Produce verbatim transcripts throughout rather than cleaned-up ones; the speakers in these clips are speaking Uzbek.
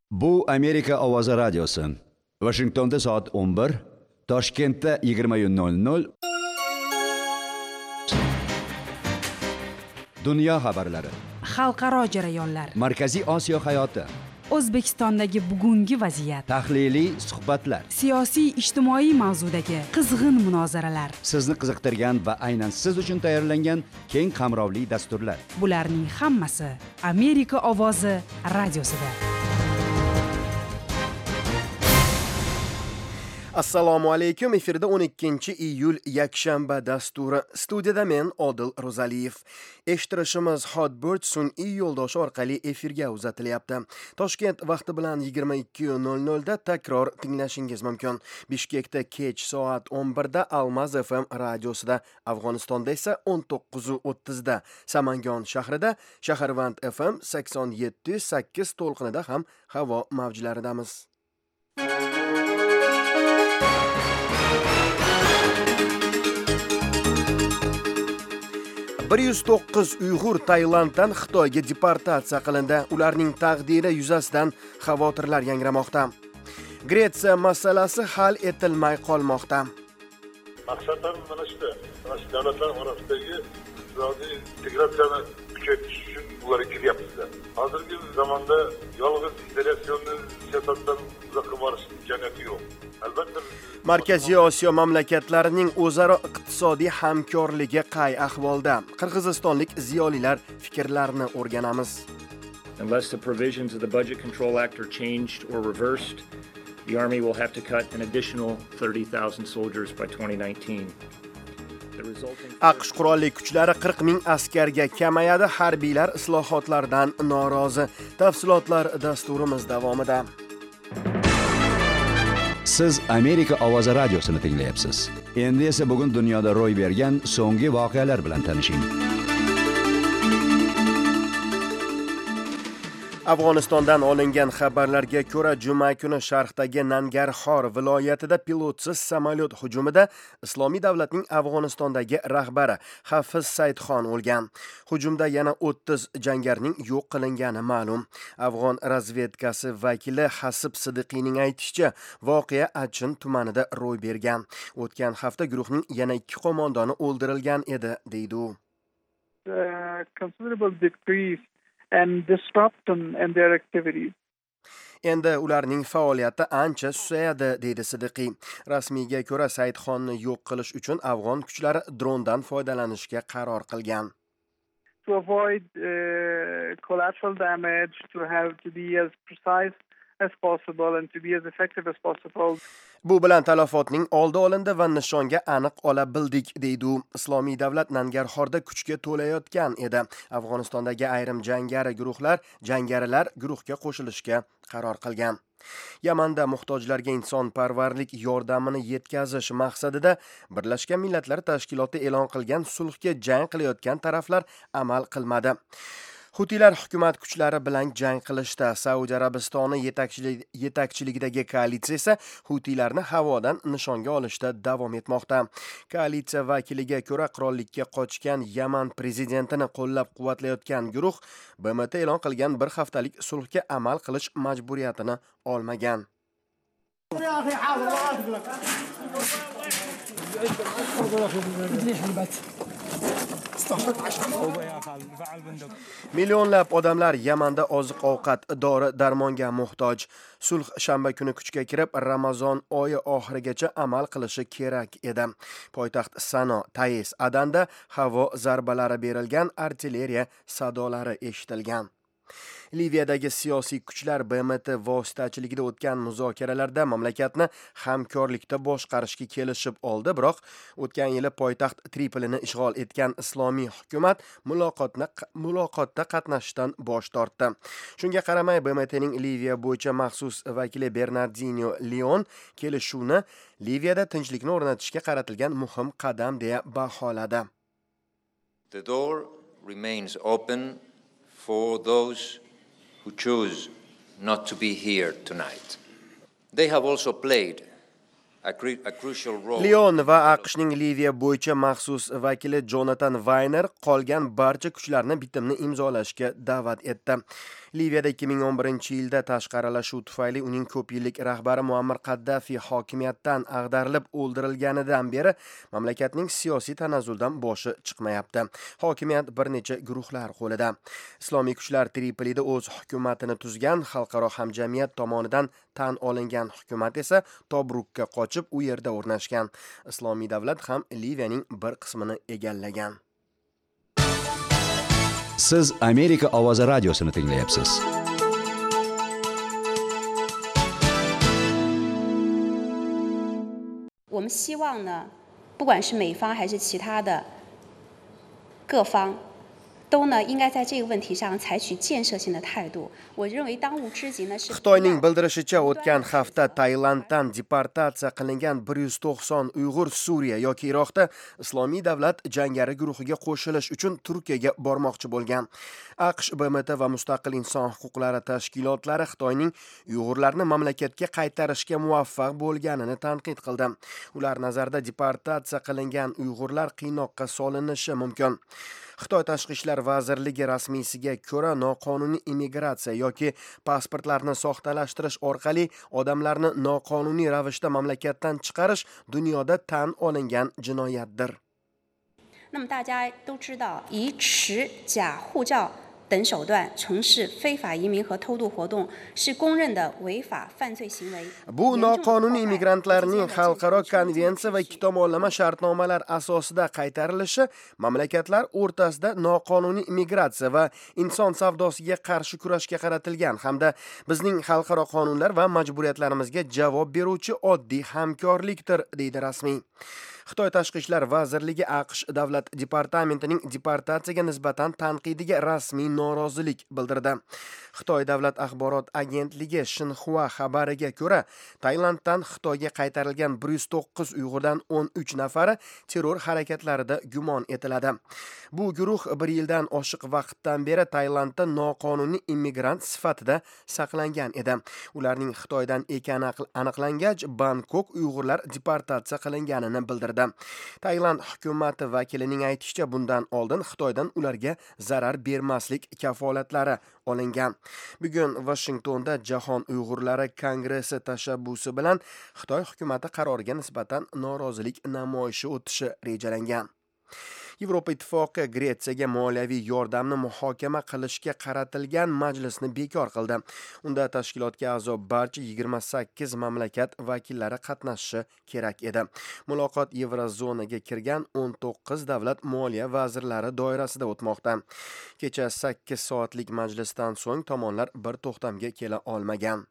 Bu Amerika ovozi radiosi. Washingtonda soat o'n bir, Toshkentda yigirma nol nol. Dunyo xabarlari. Xalqaro jarayonlar. Markaziy Osiyo hayoti. O'zbekistondagi bugungi vaziyat. Tahliliy suhbatlar. Siyosiy ijtimoiy mavzudagi qizg'in munozaralar. Sizni qiziqtirgan va aynan siz uchun tayyorlangan keng qamrovli dasturlar. Bularning hammasi Amerika ovozi radiosida. Assalomu alaykum. Efirda o'n ikkinchi iyul yakshanba dasturi. Studiyada men Odil Ro'zaliyev. Eshittirishimiz Hotbird sun'iy yo'ldoshi orqali efirga uzatilyapti. Toshkent vaqti bilan yigirma ikki nol nol da takror tinglashingiz mumkin. Bishkekda kech soat o'n bir da Almaz F M radiosida, Afg'onistonda esa o'n to'qqiz o'ttiz da, Samangon shahrida Shaharvand F M sakson yetti sakkiz to'lqinida ham havo mavjlaridamiz. bir yuz to'qqiz Uyg'ur Tailanddan Xitoyga deportatsiya qilindi. Ularning taqdiri yuzasidan xavotirlar yangramoqda. Gretsiya masalasi hal etilmay qolmoqda. Maqsadlar mana shu. Mana shu davlatlar orasidagi iqtisodiy integratsiyani kuchaytirish uchun ular kelyapti. Hozirgi zamonda yolg'iz integratsionni siyosatdan uzoqqa borish imkoniyati yo'q. Albatta Markaziy Osiyo mamlakatlarining o'zaro iqtisodiy hamkorligi qay ahvolda? Qirg'izistonlik ziyolilar fikrlarini o'rganamiz. Unless the provisions of the Budget Control Act are changed or reversed, the Army will have to cut an additional thirty thousand soldiers by twenty nineteen. The resulting AQSh qurolli kuchlari qirq ming askarga kamayadi. Harbiylar islohotlardan norozi. Tafsilotlar dasturimiz davomida. Siz Amerika ovozi radiosini tinglayapsiz. Endi esa bugun dunyoda ro'y bergan so'nggi voqealar bilan tanishing. Afg'onistondan olingan xabarlarga ko'ra, juma kuni sharqdagi Nangarxor viloyatida pilotsiz samolyot hujumida Islomiy davlatning Afg'onistondagi rahbari Hafiz Saidxon o'lgan. Hujumda yana o'ttiz jangarining yo'q qilingani ma'lum. Afg'on razvedkasi vakili Hasib Sidiqiyning aytishicha, voqea Achin tumanida ro'y bergan. O'tgan hafta guruhning yana ikki qo'mondoni o'ldirilgan edi, deydi u. Considerable decrease and disrupt them and their activities. Endi ularning faoliyati ancha susayadi, deydi Sidiqiy. Rasmiyga ko'ra, Saidxonni yo'q qilish uchun afg'on kuchlari drondan foydalanishga qaror qilgan. To avoid uh, collateral damage, to have to be as precise as possible and to be as effective as possible. Bu bilan talafotning oldi olindi va nishonga aniq ola bildik, deydi u. Islomiy davlat Nangarxorda kuchga to'layotgan edi. Afg'onistondagi ayrim jangari guruhlar, jangarilar guruhga qo'shilishga qaror qilgan. Yamanda muhtojlarga insonparvarlik yordamini yetkazish maqsadida Birlashgan Millatlar Tashkiloti e'lon qilgan sulhga jang qilayotgan taraflar amal qilmadi. Hutilar hukumat kuchlari bilan jang qilishda. Saudiya Arabistoni yetakchiligidagi koalitsiya esa Hutilarni havodan nishonga olishda davom etmoqda. Koalitsiya vakiliga ko'ra, qirollikka qochgan Yaman prezidentini qo'llab-quvvatlayotgan guruh B M T e'lon qilgan bir haftalik sulhga amal qilish majburiyatini olmagan. Millionlab odamlar Yamanda oziq-ovqat, dori-darmonga muhtoj. Sulh shanba kuni kuchga kirib, Ramazon oyi oxirigacha amal qilishi kerak edi. Poytaxt Sano, Taiz, Adanda havo zarbalari berilgan, artilleriya sadolari eshitilgan. Liviyadagi siyosiy kuchlar B M T vositachiligida o'tgan muzokaralarda mamlakatni hamkorlikda boshqarishga kelishib oldi, biroq o'tgan yili poytaxt Tripolini ishg'ol etgan islomiy hukumat muloqotni muloqotda qatnashishdan bosh tortdi. Shunga qaramay, B M T'ning Liviya bo'yicha maxsus vakili Bernardino Leon kelishuvni Liviyada tinchlikni o'rnatishga qaratilgan muhim qadam deya baholadi. The door remains open for those who choose not to be here tonight. They have also played a, cru- a crucial role. Lion va AQShning Liviya bo'yicha maxsus vakili Jonathan Vayner qolgan barcha kuchlarni bitimni imzolashga da'vat etdi. Liviyada ikki ming o'n birinchi yilda tashqi aralashuv tufayli uning ko'p yillik rahbari Muammar Qaddafi hokimiyatdan ag'darilib o'ldirilganidan beri mamlakatning siyosiy tanazzuldan boshi chiqmayapti. Hokimiyat bir necha guruhlar qo'lida. Islomiy kuchlar Tripolida o'z hukumatini tuzgan, xalqaro hamjamiyat tomonidan tan olingan hukumat esa Tobrukka qochib u yerda o'rnashgan. Islomiy davlat ham Liviyaning bir qismini egallagan. Siz Amerika ovozi radiosini tinglayapsiz. 我们希望呢，不管是美方还是其他的各方，都呢应该在这个问题上采取建设性的态度。我认为当务之急呢是 Xitoyning bildirishicha o'tgan hafta Tailanddan deportatsiya qilingan bir yuz to'qson Uyg'ur Suriya yoki Iroqda Islomiy davlat jangari guruhiga qo'shilish uchun Turkiyaga bormoqchi bo'lgan. AQSh, B M T va mustaqil inson huquqlari tashkilotlari Xitoyning Uyg'urlarni mamlakatga qaytarishga muvaffaq bo'lganini tanqid qildi. Ular nazarda deportatsiya qilingan Uyg'urlar qiynoqqa solinishi mumkin. Xitoy Tashqi ishlar vazirligi rasmiysiga ko'ra noqonuniy immigratsiya yoki pasportlarni soxtalashtirish orqali odamlarni noqonuniy ravishda mamlakatdan chiqarish dunyoda tan olingan jinoyatdir. 那么大家都知道，以持假护照等手段从事非法移民和偷渡活动是公认的违法犯罪行为。 Bu noqonuniy immigrantlarning xalqaro konvensiya va ikki tomonlama shartnomalar asosida qaytarilishi mamlakatlar o'rtasida noqonuniy immigratsiya va inson savdosiga qarshi kurashga qaratilgan hamda bizning xalqaro qonunlar va majburiyatlarimizga javob beruvchi oddiy hamkorlikdir, deydi rasmiy. Xitoy Tashqi ishlar vazirligi AQSh davlat departamentining deportatsiyaga nisbatan tanqidiga rasmiy norozilik bildirdi. Xitoy davlat axborot agentligi Xinhua xabariga ko'ra, Tailanddan Xitoyga qaytarilgan bir yuz to'qqiz Uyg'urdan o'n uch nafari terror harakatlarida gumon etiladi. Bu guruh bir yildan oshiq vaqtdan beri Tailandda noqonuniy immigrant sifatida saqlangan edi. Ularning Xitoydan ekani aniqlangach, Bangkok Uyg'urlar deportatsiya qilinganini bildirdi. Tailand hukumati vakilining aytishicha, bundan oldin Xitoydan ularga zarar bermaslik kafolatlari olingan. Bugun Washingtonda Jahon Uyg'urlari kongressi tashabbusi bilan Xitoy hukumati qaroriga nisbatan norozilik namoyishi o'tishi rejalangan. Yevropa Ittifoqi Gretsiyaga moliyaviy yordamni muhokama qilishga qaratilgan majlisni bekor qildi. Unda tashkilotga a'zo barcha yigirma sakkiz mamlakat vakillari qatnashishi kerak edi. Muloqot Yevrozonaga kirgan o'n to'qqiz davlat moliya vazirlari doirasida o'tmoqda. Kecha sakkiz soatlik majlisdan so'ng tomonlar bir to'xtamga kela olmagan.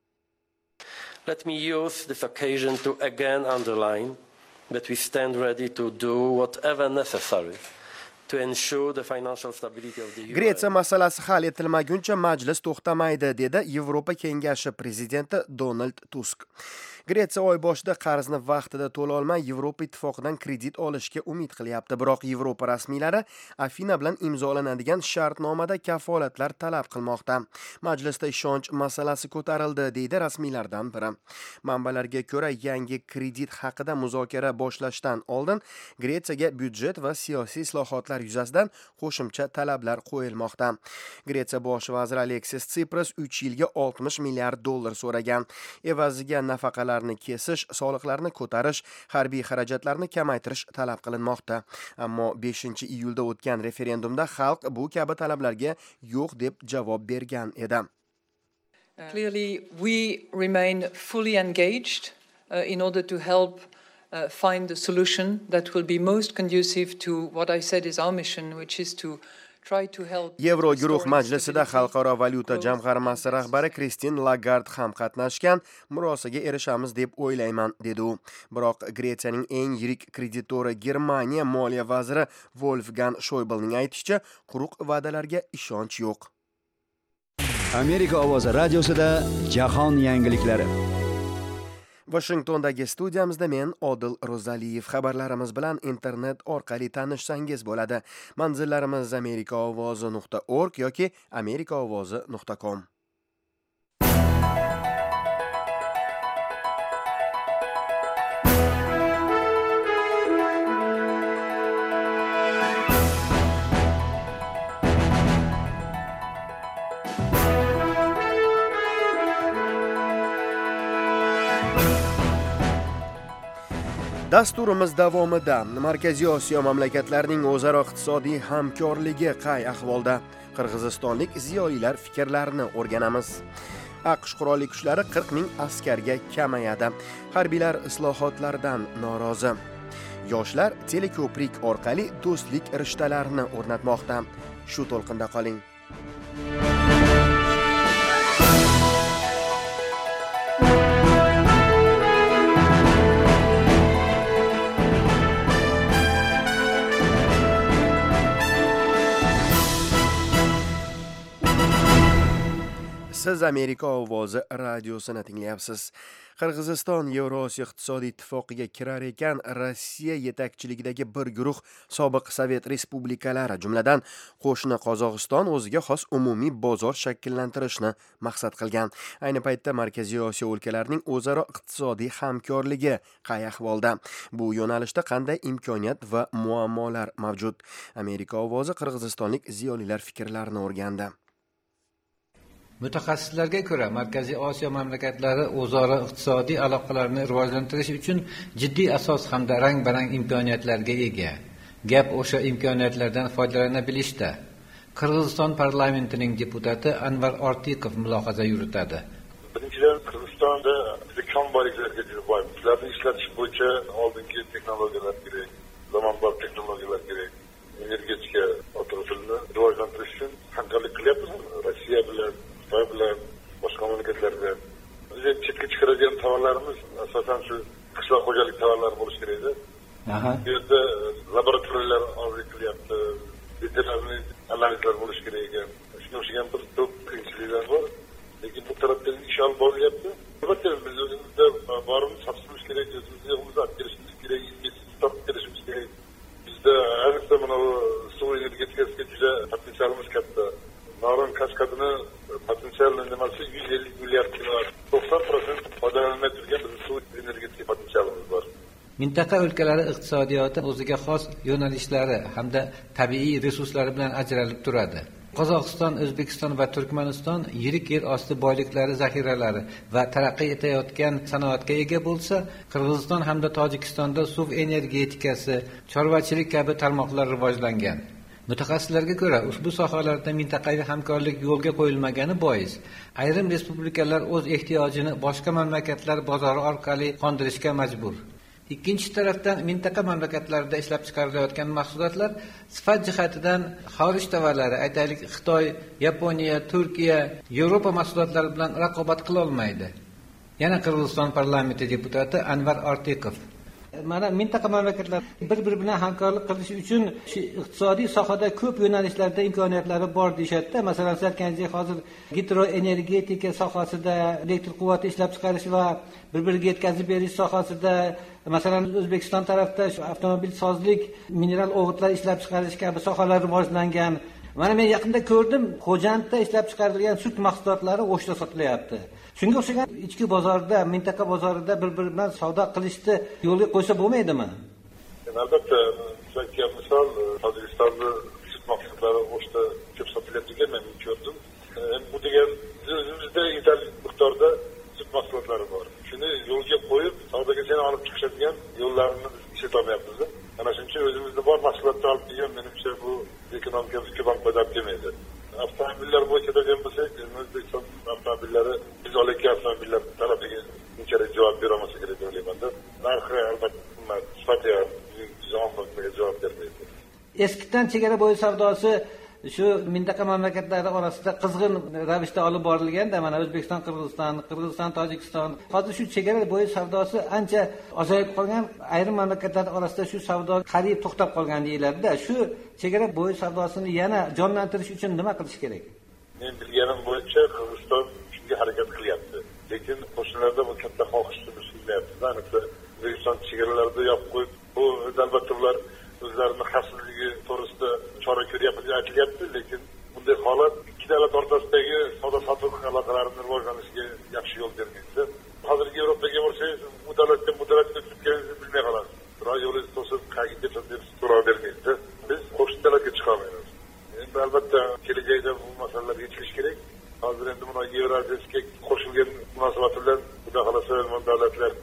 Let me use this occasion to again underline that we stand ready to do whatever necessary to ensure the financial stability of the euro. Gretsiya masalasi hal etilmaguncha majlis to'xtamaydi, dedi Yevropa Kengashi prezidenti Donald Tusk. Gretsiya oy boshida qarzni vaqtida to'la olmay Yevropa Ittifoqidan kredit olishga umid qilyapti. Biroq Yevropa rasmiylari Afina bilan imzolanadigan shartnomada kafolatlar talab qilmoqda. Majlisda ishonch masalasi ko'tarildi, deydi rasmiylardan biri. Manbalarga ko'ra, yangi kredit haqida muzokara boshlashdan oldin Gretsiyaga byudjet va siyosiy islohotlar yuzasidan qo'shimcha talablar qo'yilmoqda. Gretsiya bosh vaziri Aleksis Tsipras uch yilga oltmish milliard dollar so'ragan. Evaziga nafaqalar kesish, soliqlarni ko'tarish, harbiy xarajatlarni kamaytirish talab qilinmoqda. Ammo beshinchi iyulda o'tgan referendumda xalq bu kabi talablarga yo'q deb javob bergan edi. Clearly, we remain fully engaged uh, in order to help uh, find the solution that will be most conducive to what I said is our mission, which is to Yevro guruh majlisida Xalqaro valyuta jamg'armasi rahbari Kristin Lagarde ham qatnashgan. Murosaga erishamiz deb o'ylayman, dedi u. Biroq Gretsiyaning eng yirik kreditori Germaniya moliya vaziri Wolfgang Schäublening aytishicha, quruq va'dalarga ishonch yo'q. Amerika ovozi radiosida jahon yangiliklari. Washingtondagi studiyamizda men Odil Ro'zaliyev. Xabarlarimiz bilan internet orqali tanishsangiz bo'ladi. Manzillarimiz amerika ovozi nuqta org yoki amerika ovozi nuqta com. Dasturimiz davomida Markaziy Osiyo mamlakatlarining o'zaro iqtisodiy hamkorligi qay ahvolda? Qirg'izistonlik ziyolilar fikrlarini o'rganamiz. AQSh qurolli kuchlari qirq ming askarga kamayadi. Harbiylar islohotlardan norozi. Yoshlar teleko'prik orqali do'stlik rishtalarini o'rnatmoqda. Shu to'lqinda qoling. Siz Amerika ovozi radiosini tinglayapsiz. Qirg'iziston Yevrosiyo iqtisodiy ittifoqiga kirar ekan, Rossiya yetakchiligidagi bir guruh sobiq Sovet respublikalari, jumladan qo'shni Qozog'iston o'ziga xos umumiy bozor shakllantirishni maqsad qilgan. Ayni paytda Markaziy Osiyo o'lkalarining o'zaro iqtisodiy hamkorligi qay ahvolda? Bu yo'nalishda qanday imkoniyat va muammolar mavjud? Amerika ovozi qirg'izistonlik ziyolilar fikrlarini o'rgandi. Mutaxassislarga ko'ra, Markaziy Osiyo mamlakatlari o'zaro iqtisodiy aloqalarni rivojlantirish uchun jiddiy asos hamda rang-barang imkoniyatlarga ega. Gap o'sha imkoniyatlardan foydalana bilishda. Qirg'iziston parlamentining deputati Anvar Ortiqov mulohaza yuritadi. Birinchidan, Qirg'izistonda kam boyliklarga juda boy. Ularni ishlatish bo'yicha oldingi texnologiyalar kerak, zamonaviy texnologiyalar kerak. Energetika oturushini rivojlantirish uchun hamkorlik qilyapmiz. Rossiya bilan, Xitoy bilan, boshqa mamlakatlar bilan. Biz chetga chiqaradigan tovarlarimiz asosan shu qishloq xo'jalik tovarlari bo'lishi kerak edi. Bu yerda laboratoriyalar orqali qilyapti, veterinariy analizlar bo'lishi kerak ekan. Shunga o'xshagan bir to'p qiyinchiliklar bor. Lekin bu tarafdan ish olib borilyapti. Albatta biz o'zimizda borimiz topshirishimiz kerak, o'zimizga o'zimiz olib kelishimiz kerak, investitsiya topib kelishimiz kerak. Bizda ayniqsa mana bu suv energetikasiga juda potensialimiz katta. Norin Kashkadini potensialni nimasi yuz ellik milliard kilovatт, to'qson foiz foydalanilmay turgan bizning suv energetika potensialimiz bor. Mintaqa o'lkalari iqtisodiyoti o'ziga xos yo'nalishlari hamda tabiiy resurslari bilan ajralib turadi. Qozog'iston, O'zbekiston va Turkmaniston yirik yer osti boyliklari zaxiralari va taraqqiy etayotgan sanoatga ega bo'lsa, Qirg'iziston hamda Tojikistonda suv energetikasi, chorvachilik kabi tarmoqlar rivojlangan. Mutaxassislarga ko'ra, ushbu sohalarda mintaqaviy hamkorlik yo'lga qo'yilmagani bois, ayrim respublikalar o'z ehtiyojini boshqa mamlakatlar bozori orqali qondirishga majbur. Ikkinchi tarafdan mintaqa mamlakatlarida ishlab chiqarilayotgan mahsulotlar sifat jihatidan xorij tovarlari, aytaylik Xitoy, Yaponiya, Turkiya, Yevropa mahsulotlari bilan raqobat qila olmaydi. Yana Qirg'iziston parlamenti deputati Anvar Ortiqov. Mana mintaqa mamlakatlar bir-biri bilan hamkorlik qilish uchun shu iqtisodiy sohada ko'p yo'nalishlarda imkoniyatlari bor deyshadi. Masalan, siz aytganingizdek, hozir gidroenergetika sohasida, elektr quvvati ishlab chiqarish va bir-biriga yetkazib berish sohasida, masalan, O'zbekiston tarafda shu avtomobil sozlik, mineral o'g'itlar ishlab chiqarish kabi sohalar rivojlangan. Mana men yaqinda ko'rdim, Xo'jandda ishlab chiqarilgan sut mahsulotlari O'shda sotilyapti. Shunga o'xshagan ichki bozorda, mintaqa bozorida bir-biri bilan savdo qilishni yo'lga qo'ysa bo'lmaydimi? Albatta, sizga misol Tojikistonda sut mahsulotlari O'shda ko'p sotilayotgan men ko'rdim. Bu degan o'zimizda yetarli miqdorda sut mahsulotlari bor. Shuni yo'lga qo'yib, savdogacha olib chiqishadigan yo'llarni biz ishlatyapmiz. Ana shuning uchun o'zimizda bor mahsulotni olib kelgan, menimcha bu ekonomikamiga bank foydalab kelmaydi. Avtomobillar bo'yicha degan bo'lsak, O'zbekiston avtomobillari biz olayotgan avtomobillar talabiga unchalik javob bera olmasa kerak deb o'ylayman-da. Narxi albatta qimmat, sifati ham bizga javob bermaydi. Eskidan chegara bo'yi savdosi shu mintaqa mamlakatlari orasida qizg'in ravishda olib borilganda, mana O'zbekiston, Qirg'iziston, Qirg'iziston, Tojikiston, hozir shu chegara bo'yi savdosi ancha ozayib qolgan, ayrim mamlakatlar orasida shu savdo qariyb to'xtab qolgan deyiladi-da. Shu chegara bo'yi savdosini yana jonlantirish uchun nima qilish kerak? Men bilganim bo'yicha Qirg'iziston shunga harakat qilyapti. Lekin qo'shnilarda bu katta xohishni bildiryapti. Ayniqsa O'zbekiston chegaralarida yopib qo'yib, bu albatta ular o'zlarini xavfsizligi to'g'risida chora ko'ryapti deb aytilyapti, lekin bunday holat ikki davlat o'rtasidagi savdo-sotiq aloqalarini rivojlanishiga yaxshi yo'l bermaydi. Hozirgi Yevropaga borsangiz, bu davlatdan bu davlatga o'tganingizni bilmay qolasiz. Biroq yo'lingiz to'sib, qayerga ketasiz deb so'rab bermaydi. Biz qo'shni davlatga chiqa olmaymiz. Endi albatta kelajakda bu masalalar yechilishi kerak. Hozir endi buni Yevroasiyaga qo'shilgan munosabat bilan xudo xolasa davlatlar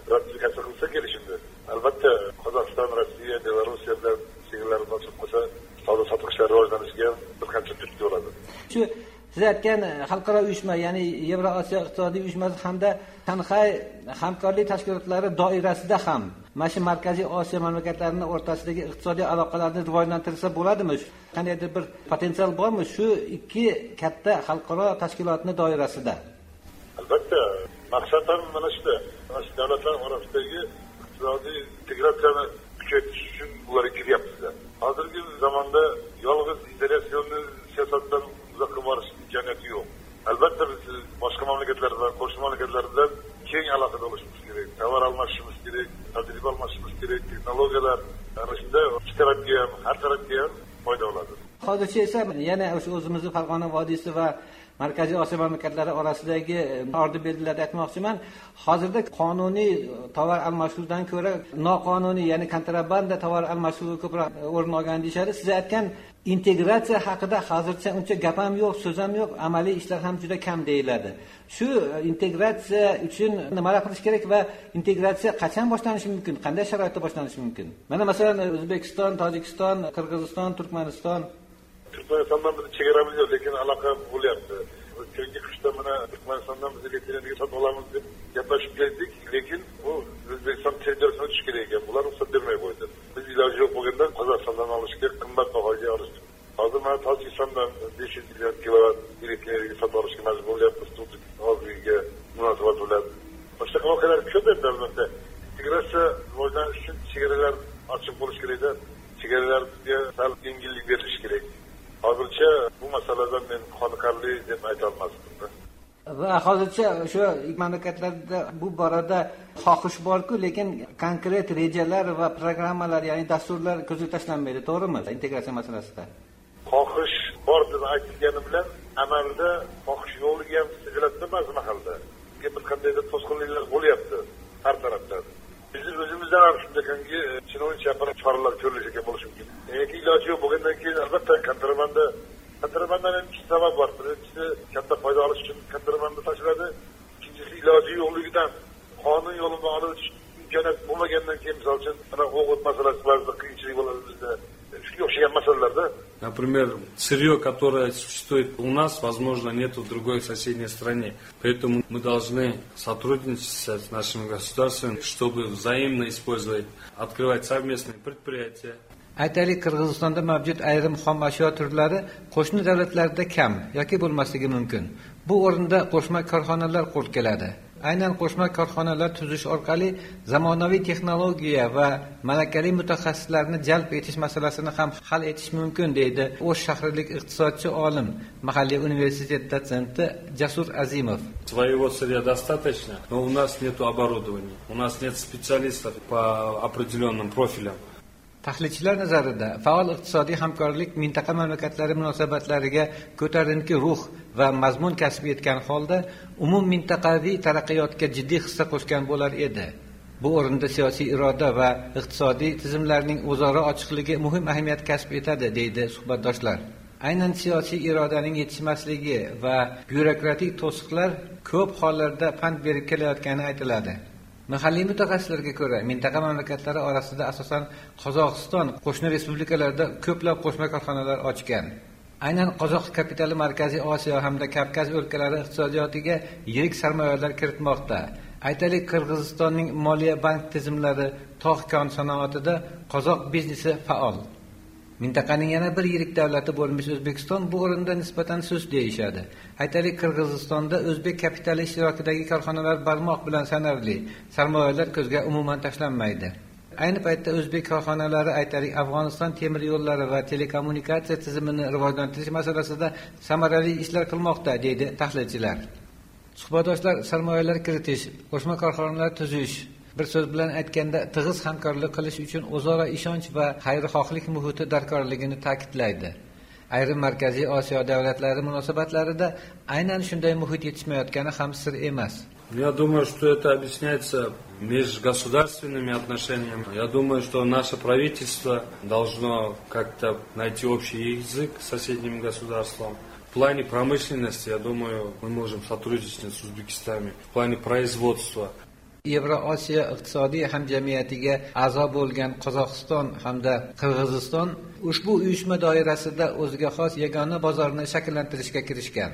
aytgan xalqaro uyushma, ya'ni Yevrosiyo iqtisodiy uyushmasi hamda Shanxay hamkorlik tashkilotlari doirasida ham mana shu Markaziy Osiyo mamlakatlarining o'rtasidagi iqtisodiy aloqalarni rivojlantirsa bo'ladimi? Qandaydir bir potensial bormi shu ikki katta xalqaro tashkilotning doirasida? Albatta, maqsad ham mana shu. Mana shu davlatlar orasidagi iqtisodiy integratsiyani kuchaytirish uchun bular kiryapmiz. Hozirgi zamonda yolg'iz integratsionni siyosatdan uzoqqa borish imkoniyati yo'q. Albatta biz boshqa mamlakatlar bilan, qo'shni mamlakatlar bilan keng aloqada bo'lishimiz kerak, tovar almashishimiz kerak, tajriba almashishimiz kerak, texnologiyalar, ana shunda ikki tarafga ham, har tarafga ham foyda oladi. Hozircha esa yana o'sha o'zimizning Farg'ona vodiysi va Markaziy Osiyo mamlakatlari orasidagi ordi belgilarda aytmoqchiman. Hozirda qonuniy tovar almashuvdan ko'ra noqonuniy, ya'ni kontrabanda tovar almashuvi ko'proq o'rin olgan deyshadi. Siz aytgan integratsiya haqida hozircha uncha gap ham yo'q, so'z ham yo'q, amaliy ishlar ham juda kam deyiladi. Shu integratsiya uchun nimalar qilish kerak va integratsiya qachon boshlanishi mumkin? Qanday sharoitda boshlanishi mumkin? Mana masalan O'zbekiston, Tojikiston, Qirg'iziston, Turkmaniston Turkmanistondan biz chegaramiz yo'q, lekin aloqa bo'lyapti. Keyingi qishda mana Turkmanistondan biz elektroniga sotib olamiz deb gaplashib keldik, lekin bu O'zbekiston territoriyasiga o'tish kerak ekan. Bular ruxsat bermay qo'ydi. Biz iloji yo'q bo'lganda Qozog'istondan olishga qimmat bahoga olishdik. Hozir mana Tojikistondan besh yuz million kilovat elektroniga sotib olishga majbur bo'lyapmiz. Hozirga munosabat bo'ladi. Boshqa voqealar ko'p endi albatta. Integratsiya rivojlanish uchun chegaralar ochiq bo'lish kerak-da. Chegaralarga sal yengillik berilishi kerak. Hozircha bu masaladan men qoniqarli deb ayta olmasdim. Va hozircha o'sha mamlakatlarda bu borada xohish bor-ku, lekin konkret rejalar va programmalar, ya'ni dasturlar ko'zga tashlanmaydi, to'g'rimi? Integratsiya masalasida. Xohish bor deb aytilgani bilan amalda xohish yo'qligi ham seziladimi ba'zi mahalda. Bir qandaydir to'sqinliklar bo'lyapti har tarafdan. Biz o'zimizdan ham shundayki chinovnicha apparat choralar ko'rilishiga bo'lishi mumkin. Lekin iloji yo'q bo'lgandan keyin albatta kontrabanda kontrabandaning ikki sabab bor. Birinchisi katta foyda olish uchun kontrabanda tashiladi. Ikkinchisi iloji yo'qligidan qonun yo'li bilan olib o'tish imkoniyati bo'lmagandan keyin misol uchun mana o'g'it masalasi ba'zida qiyinchilik bo'ladi bizda. Shunga o'xshagan masalalarda. Например, сырье, которое существует у нас, возможно, нет в другой соседней стране. Поэтому мы должны сотрудничать с нашими государствами, чтобы взаимно использовать, открывать совместные предприятия. Aytaylik, Qirg'izistonda mavjud ayrim xom ashyo turlari qo'shni davlatlarda kam yoki bo'lmasligi mumkin. Bu o'rinda qo'shma korxonalar qo'l keladi. Aynan qo'shma korxonalar tuzish orqali zamonaviy texnologiya va malakali mutaxassislarni jalb etish masalasini ham hal etish mumkin, deydi O'sh shahrilik iqtisodchi olim, mahalliy universitet dotsenti Jasur Azimov. Своего сырья достаточно, но у нас нет оборудования, у нас нет специалистов по определенным профилям. Tahlilchilar nazarida faol iqtisodiy hamkorlik mintaqa mamlakatlari munosabatlariga ko'tarinki ruh va mazmun kasb etgan holda umum mintaqaviy taraqqiyotga jiddiy hissa qo'shgan bo'lar edi. Bu o'rinda siyosiy iroda va iqtisodiy tizimlarning o'zaro ochiqligi muhim ahamiyat kasb etadi, deydi suhbatdoshlar. Aynan siyosiy irodaning yetishmasligi va byurokratik to'siqlar ko'p hollarda pand berib kelayotgani aytiladi. Mahalliy mutaxassislarga ko'ra, mintaqa mamlakatlari orasida asosan Qozog'iston qo'shni respublikalarda ko'plab qo'shma korxonalar ochgan. Aynan qozoq kapitali Markaziy Osiyo hamda Kavkaz o'lkalari iqtisodiyotiga yirik sarmoyalar kiritmoqda. Aytaylik, Qirg'izistonning moliya bank tizimlari, tog'-kon sanoatida qozoq biznesi faol. Mintaqaning yana bir yirik davlati bo'lmish O'zbekiston bu o'rinda nisbatan sust deyishadi. Aytaylik, Qirg'izistonda o'zbek kapitali ishtirokidagi korxonalar barmoq bilan sanarli, sarmoyalar ko'zga umuman tashlanmaydi. Ayni paytda o'zbek korxonalari aytaylik Afg'oniston temir yo'llari va telekommunikatsiya tizimini rivojlantirish masalasida samarali ishlar qilmoqda, deydi tahlilchilar. Suhbatdoshlar, sarmoyalar kiritish, qo'shma korxonalar tuzish, bir so'z bilan aytganda tig'iz hamkorlik qilish uchun o'zaro ishonch va xayrixohlik muhiti darkorligini ta'kidlaydi. Ayrim Markaziy Osiyo davlatlari munosabatlarida aynan shunday muhit yetishmayotgani ham sir emas. Я думаю, что это объясняется межгосударственными отношениями. Я думаю, что наше правительство должно как-то найти общий язык с соседним государством. В плане промышленности, я думаю, мы можем сотрудничать с Узбекистаном. В плане производства. Yevrosiyo iqtisodiy hamjamiyatiga a'zo bo'lgan Qozog'iston hamda Qirg'iziston ushbu uyushma doirasida o'ziga xos yagona bozorni shakllantirishga kirishgan.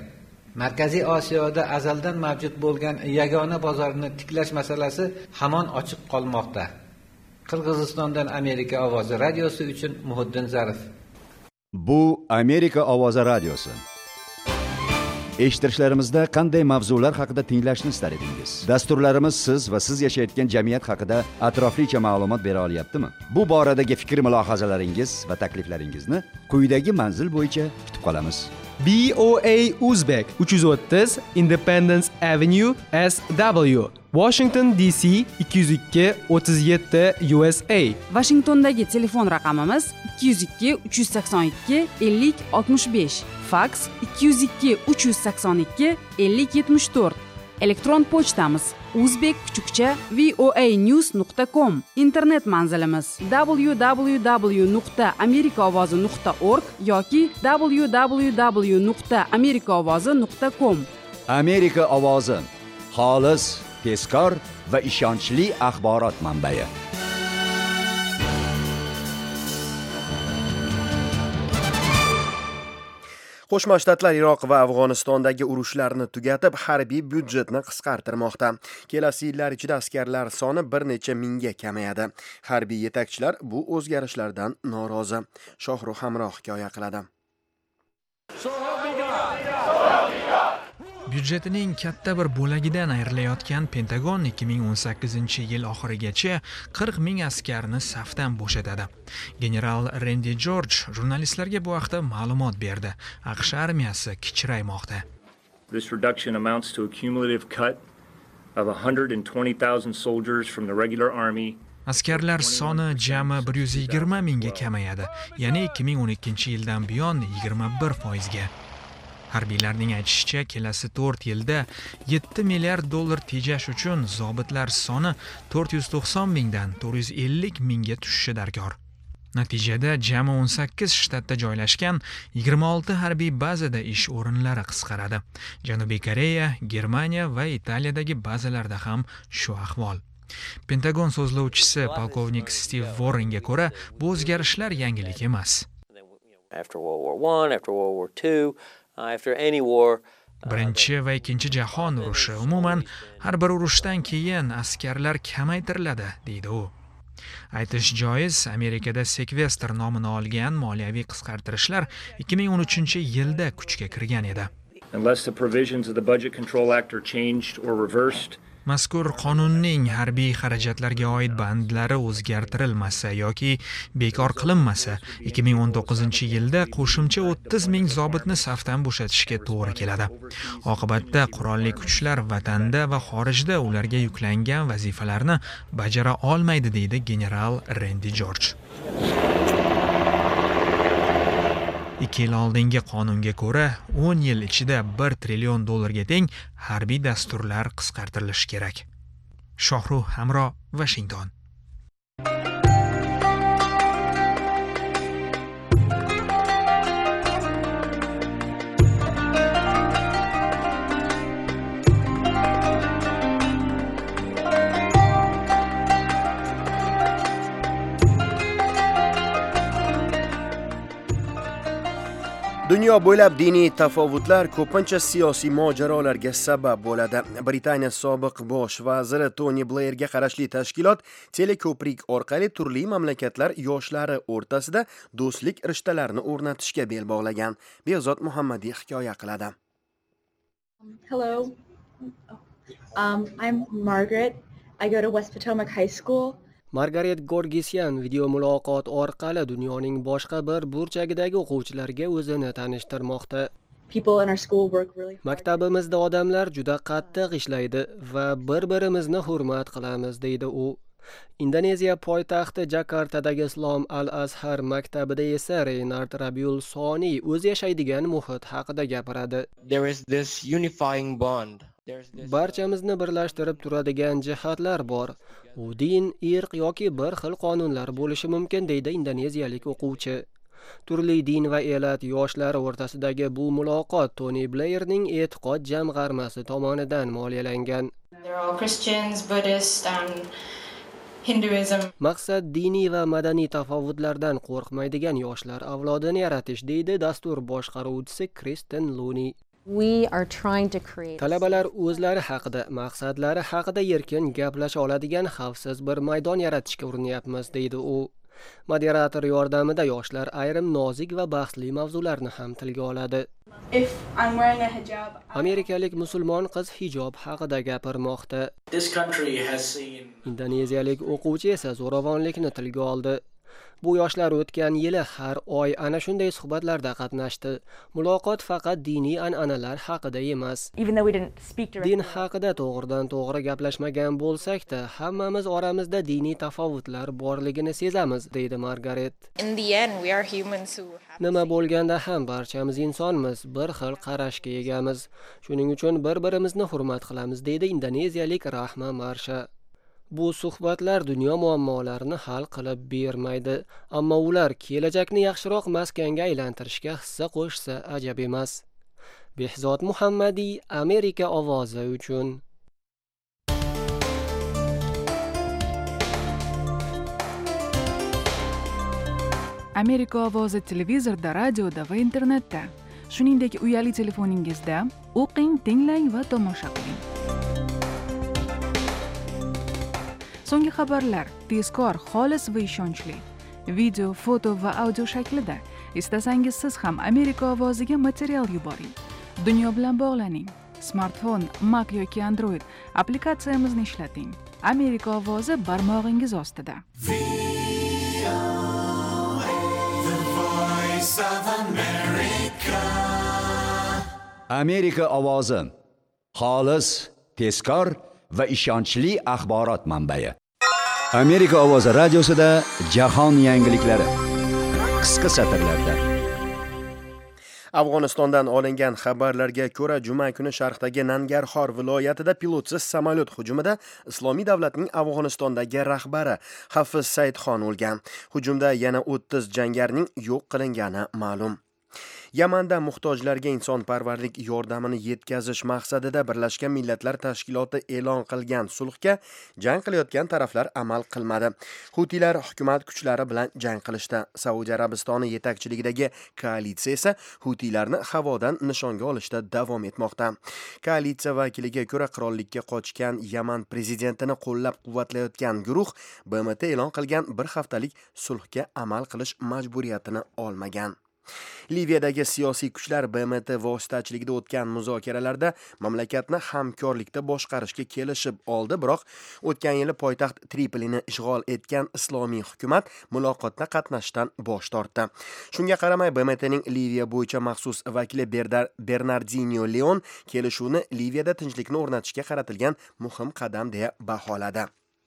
Markaziy Osiyoda azaldan mavjud bo'lgan yagona bozorni tiklash masalasi hamon ochiq qolmoqda. Qirg'izistondan Amerika ovozi radiosi uchun Muhiddin Zarif. Bu Amerika ovozi radiosi. Eshittirishlarimizda qanday mavzular haqida tinglashni istar edingiz? Dasturlarimiz siz va siz yashayotgan jamiyat haqida atroflicha ma'lumot bera olyaptimi? Bu boradagi fikr-mulohazalaringiz va takliflaringizni quyidagi manzil bo'yicha kutib qolamiz. B O A Uzbek uch yuz o'ttiz Independence Avenue S W Washington D C ikki yuz ikki o'ttiz yetti U S A. Washingtondagi telefon raqamimiz ikki yuz ikki uch yuz sakson ikki ellik oltmish besh. Fax ikki yuz ikki uch yuz sakson ikki ellik yetmish to'rt. Elektron pochtamiz uzbek kuchukcha voanews nuqta com. Internet manzilimiz w w w nuqta amerika ovozi nuqta org yoki w w w nuqta amerika ovozi nuqta com. Amerika ovozi xolis, tezkor va ishonchli axborot manbai. Qo'shma Shtatlar Iroq va Afg'onistondagi urushlarni tugatib, harbiy byudjetni qisqartirmoqda. Kelasi yillar ichida askarlar soni bir necha mingga kamayadi. Harbiy yetakchilar bu o'zgarishlardan norozi. Shohruh Hamroh hikoya qiladi. Byudjetining katta bir bo'lagidan ayrilayotgan Pentagon ikki ming o'n sakkizinchi yil oxirigacha qirq ming askarni safdan bo'shatadi. General Randy George jurnalistlarga bu haqda ma'lumot berdi. AQSh armiyasi kichraymoqda. This reduction amounts to a cumulative cut of one hundred twenty thousand soldiers from the regular army. Askarlar soni jami bir yuz yigirma mingga kamayadi, ya'ni ikki ming o'n ikkinchi yildan buyon yigirma bir foizga. Harbiylarning aytishicha, kelasi to'rt yilda yetti milliard dollar tejash uchun zobitlar soni to'rt yuz to'qson mingdan to'rt yuz ellik mingga tushishi darkor. Natijada jami o'n sakkiz shtatda joylashgan yigirma olti harbiy bazada ish o'rinlari qisqaradi. Janubiy Koreya, Germaniya va Italiyadagi bazalarda ham shu ahvol. Pentagon so'zlovchisi polkovnik Steve Warrenga ko'ra, bu o'zgarishlar yangilik emas. After World War One, after World War Two, after any war, Birinchi va ikkinchi jahon urushi, umuman har bir urushdan keyin askarlar kamaytiriladi, deydi u. Aytish joiz, Amerikada sekvestr nomini olgan moliyaviy qisqartirishlar ikki ming o'n uchinchi yilda kuchga kirgan edi. Unless the provisions of the Budget Control Act are changed or reversed, Mazkur qonunning harbiy xarajatlarga oid bandlari o'zgartirilmasa yoki bekor qilinmasa, ikki ming o'n to'qqizinchi yilda qo'shimcha o'ttiz ming zobitni safdan bo'shatishga to'g'ri keladi. Oqibatda qurolli kuchlar vatanda va xorijda ularga yuklangan vazifalarni bajara olmaydi, deydi general Randy George. ikki yil oldingi qonunga ko'ra o'n yil ichida bir trillion dollarga teng harbiy dasturlar qisqartirilishi kerak. Shohruh Hamroh, Washington. Dunyo bo'ylab diniy tafovutlar ko'pincha siyosiy mojarolarga sabab bo'ladi. Britaniya sobiq bosh vaziri Tony Blairga qarashli tashkilot teleko'prik orqali turli mamlakatlar yoshlari o'rtasida do'stlik rishtalarini o'rnatishga bel bog'lagan. Behzod Muhammadiy hikoya qiladi. Hello. Um, I'm Margaret. I go to West Potomac High School. Margaret Gorgisyan video muloqot orqali dunyoning boshqa bir burchagidagi o'quvchilarga o'zini tanishtirmoqda. Maktabimizda odamlar juda qattiq ishlaydi va bir-birimizni hurmat qilamiz, deydi u. Indoneziya poytaxti Jakartadagi Islom al-Azhar maktabida esa Reynard Rabiul Soni o'z yashaydigan muhit haqida gapiradi. There is this unifying bond. Barchamizni birlashtirib turadigan jihatlar bor. U din, irq yoki bir xil qonunlar bo'lishi mumkin, deydi indoneziyalik o'quvchi. Turli din va elat yoshlari o'rtasidagi bu muloqot Tony Blairning e'tiqod jamg'armasi tomonidan moliyalangan. They're all Christians, Buddhist and Hinduism. Maqsad diniy va madaniy tafovutlardan qo'rqmaydigan yoshlar avlodini yaratish, deydi dastur boshqaruvchisi Kristen Looney. We are trying to create Talabalar o'zlari haqida, maqsadlari haqida erkin gaplasha oladigan xavfsiz bir maydon yaratishga urinyapmiz, deydi u. Moderator yordamida yoshlar ayrim nozik va bahsli mavzularni ham tilga oladi. If I'm wearing a hijab, Amerikalik musulmon qiz hijob haqida gapirmoqda. This country has seen Indoneziyalik o'quvchi esa zo'ravonlikni tilga oldi. Bu yoshlar o'tgan yili har oy ana shunday suhbatlarda qatnashdi. Muloqot faqat diniy an'analar haqida emas. Din haqida to'g'ridan to'g'ri gaplashmagan bo'lsak-da, hammamiz oramizda diniy tafovutlar borligini sezamiz, deydi Margaret. in the end, we are humans who have Nima bo'lganda ham barchamiz insonmiz, bir xil qarashga egamiz. Shuning uchun bir-birimizni hurmat qilamiz, deydi indoneziyalik Rahma Marsha. Bu suhbatlar dunyo muammolarini hal qilib bermaydi, ammo ular kelajakni yaxshiroq maskanga aylantirishga hissa qo'shsa ajab emas. Behzod Muhammadiy, Amerika ovozi uchun. Amerika ovozi televizorda, radioda va internetda, shuningdek uyali telefoningizda o'qing, tinglang va tomosha qiling. So'nggi xabarlar tezkor, xolis va ishonchli. Video, foto va audio shaklida. Istasangiz siz ham Amerika ovoziga material yuboring. Dunyo bilan bog'laning. Smartfon, Mac yoki Android applikatsiyamizni ishlating. Amerika ovozi barmog'ingiz ostida. Amerika ovozi. Xolis, tezkor va ishonchli axborot manbai. Amerika ovozi radiosida jahon yangiliklari. Qisqa satrlarda. Afg'onistondan olingan xabarlarga ko'ra, juma kuni sharqdagi Nangarxor viloyatida pilotsiz samolyot hujumida Islomiy davlatning Afg'onistondagi rahbari Hafiz Saidxon o'lgan. Hujumda yana o'ttiz jangarining yo'q qilingani ma'lum. Yamanda muhtojlarga insonparvarlik yordamini yetkazish maqsadida Birlashgan Millatlar Tashkiloti e'lon qilgan sulhga jang qilayotgan taraflar amal qilmadi. Hutilar hukumat kuchlari bilan jang qilishdi. Saudiya Arabistoni yetakchiligidagi koalitsiya esa Hutilarni havodan nishonga olishda davom etmoqda. Koalitsiya vakiliga ko'ra, qirollikka qochgan Yaman prezidentini qo'llab-quvvatlayotgan guruh B M T e'lon qilgan bir haftalik sulhga amal qilish majburiyatini olmagan. Liviyadagi siyosiy kuchlar B M T vositachiligida o'tgan muzokaralarda mamlakatni hamkorlikda boshqarishga kelishib oldi, biroq o'tgan yili poytaxt Tripolini ishg'ol etgan islomiy hukumat muloqotda qatnashishdan bosh tortdi. Shunga qaramay, B M T'ning Liviya bo'yicha maxsus vakili Bernardino Leon kelishuvni Liviyada tinchlikni o'rnatishga qaratilgan muhim qadam deya baholadi.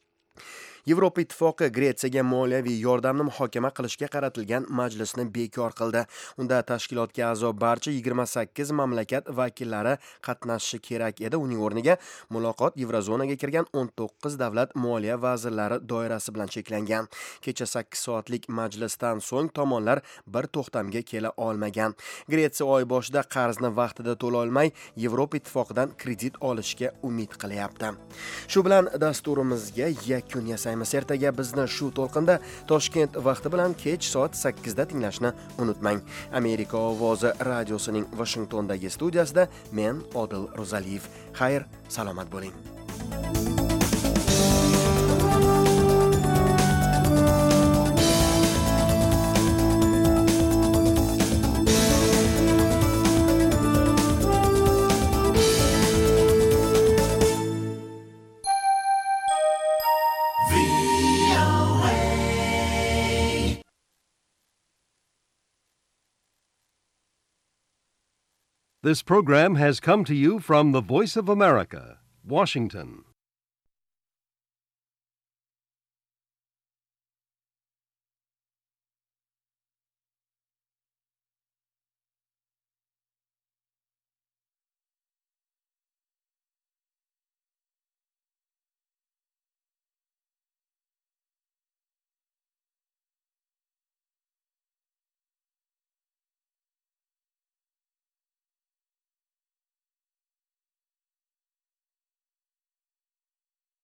Yevropa Ittifoqi Gretsiyaga moliyaviy yordamni muhokama qilishga qaratilgan majlisni bekor qildi. Unda tashkilotga a'zo barcha yigirma sakkiz mamlakat vakillari qatnashishi kerak edi. Uning o'rniga muloqot Yevrozonaga kirgan o'n to'qqiz davlat moliya vazirlari doirasi bilan cheklangan. Kecha sakkiz soatlik majlisdan so'ng tomonlar bir to'xtamga kela olmagan. Gretsiya oy boshida qarzni vaqtida to'la olmay, Yevropa Ittifoqidan kredit olishga umid qilyapti. Shu bilan dasturimizga yakun yasaymiz. Ertaga bizni shu to'lqinda Toshkent vaqti bilan kech soat sakkizda tinglashni unutmang. Amerika ovozi radiosining Washingtondagi studiyasida men Odil Ro'zaliyev. Xayr, salomat bo'ling. This program has come to you from the Voice of America, Washington.